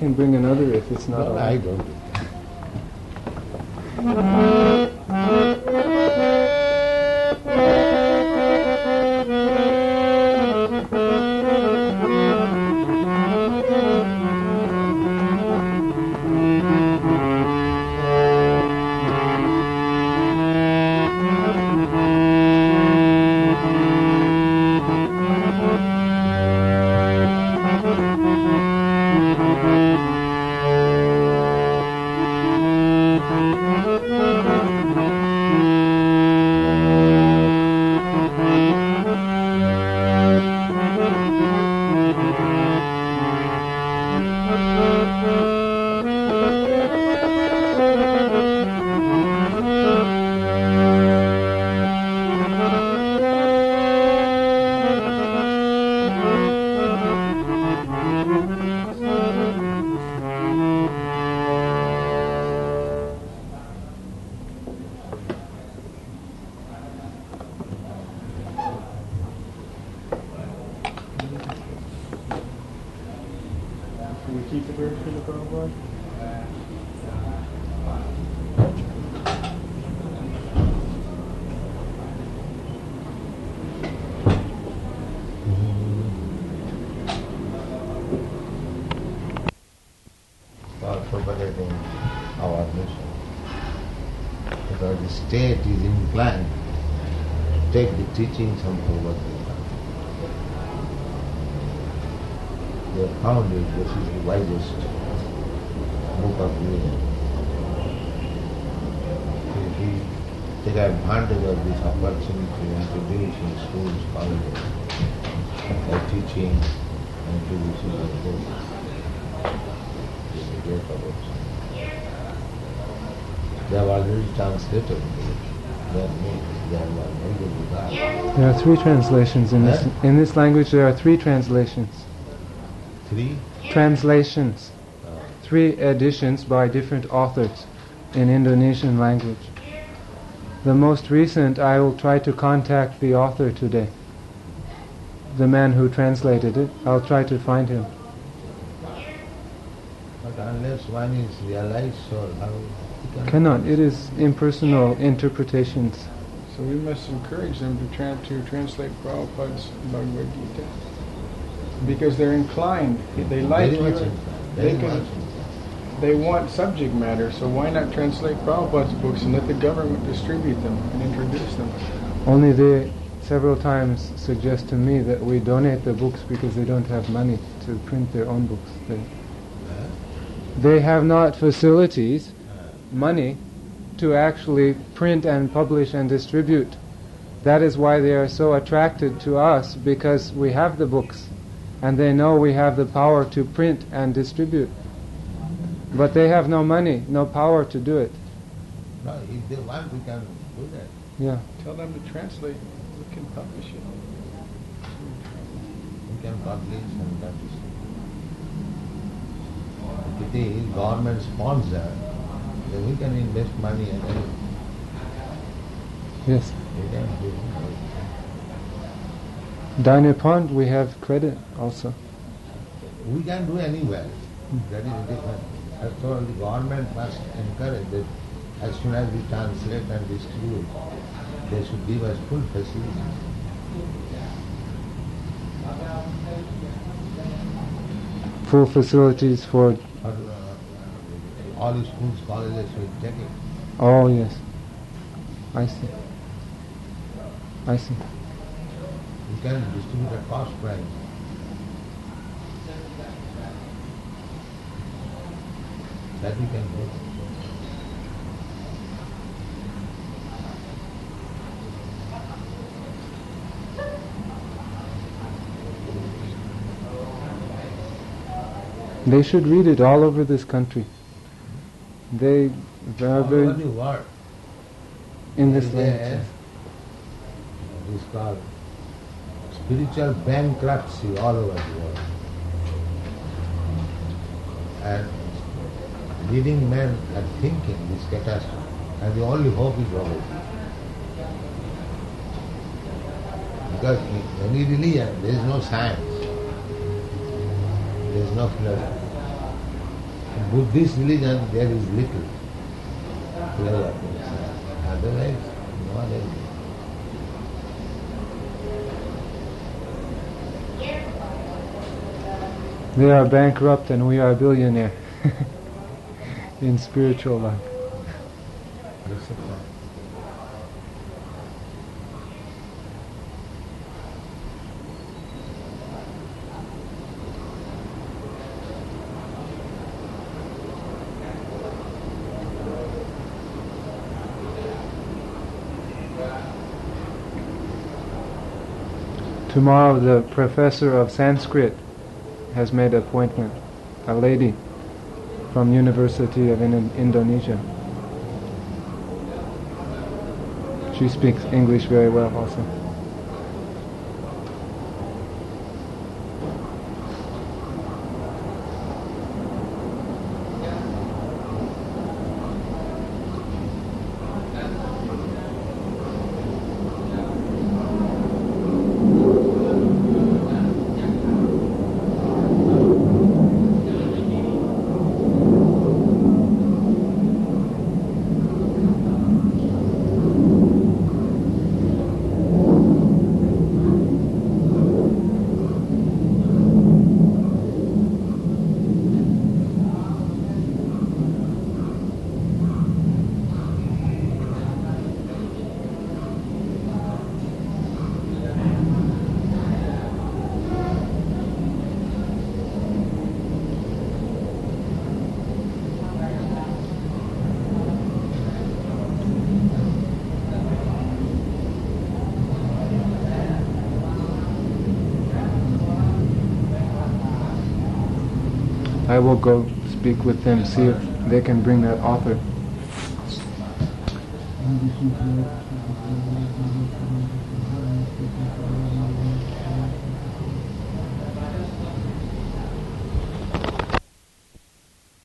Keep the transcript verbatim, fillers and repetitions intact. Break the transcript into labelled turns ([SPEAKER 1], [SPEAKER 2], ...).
[SPEAKER 1] can bring another if it's not
[SPEAKER 2] No,
[SPEAKER 1] all
[SPEAKER 2] I
[SPEAKER 1] right.
[SPEAKER 2] don't.
[SPEAKER 1] Can we keep the verse for the Prabhupada?
[SPEAKER 2] For propagating our mission. Because the state is inclined to take the teachings of Bhagavad Gita. They have found it, this is the wisest book of religion. If we take advantage of this opportunity to introduce in schools, colleges, by teaching and introducing the book, is a great opportunity. They have already translated it. They have made, they have made it without.
[SPEAKER 1] There are three translations in this.
[SPEAKER 2] Huh?
[SPEAKER 1] In this language, there are three translations.
[SPEAKER 2] Three?
[SPEAKER 1] Translations.
[SPEAKER 2] Uh,
[SPEAKER 1] Three editions by different authors in Indonesian language. The most recent, I will try to contact the author today. The man who translated it. I'll try to find him.
[SPEAKER 2] but unless one is realized soul, how he can
[SPEAKER 1] Cannot. It is impersonal interpretations.
[SPEAKER 3] So we must encourage them to try to translate Prabhupada's Bhagavad Gita. Because they're inclined, they like
[SPEAKER 2] Very much
[SPEAKER 3] your,
[SPEAKER 2] inclined,
[SPEAKER 3] they
[SPEAKER 2] very
[SPEAKER 3] can,
[SPEAKER 2] much.
[SPEAKER 3] they want subject matter, so why not translate Prabhupada's books and let the government distribute them and introduce them?
[SPEAKER 1] Only they several times suggest to me that we donate the books because they don't have money to print their own books. They,
[SPEAKER 2] Huh?
[SPEAKER 1] they have not facilities, money, to actually print and publish and distribute. That is why they are so attracted to us, because we have the books and they know we have the power to print and distribute. But they have no money, no power to do it.
[SPEAKER 2] No, if they want, we can do that.
[SPEAKER 1] Yeah.
[SPEAKER 3] Tell them to translate, we can publish it.
[SPEAKER 2] We can publish and that is. If it is government sponsor, then we can invest money and then
[SPEAKER 1] Yes.
[SPEAKER 2] we can do it.
[SPEAKER 1] Dynapond, we have credit also.
[SPEAKER 2] We can do anywhere. That is different. As so the government must encourage that as soon as we translate and distribute, they should give us full facility.
[SPEAKER 1] Full facilities for.
[SPEAKER 2] For, uh, all schools, colleges should take it.
[SPEAKER 1] Oh yes. I see. I see.
[SPEAKER 2] We can distribute at cost price. That we can do.
[SPEAKER 1] They should read it all over this country. They are
[SPEAKER 2] All
[SPEAKER 1] very
[SPEAKER 2] over the world.
[SPEAKER 1] in this
[SPEAKER 2] There
[SPEAKER 1] language.
[SPEAKER 2] is called spiritual bankruptcy all over the world. And leading men are thinking this catastrophe, and the only hope is Bhagavad Gita. Because in any religion there is no science, there is no philosophy. Buddhist religion, there is little clever. Otherwise, no other.
[SPEAKER 1] They are bankrupt and we are billionaire in spiritual life.
[SPEAKER 2] That's a fact.
[SPEAKER 1] Tomorrow the professor of Sanskrit has made an appointment, a lady from University of in- Indonesia. She speaks English very well also. I will go speak with them, see if they can bring that author.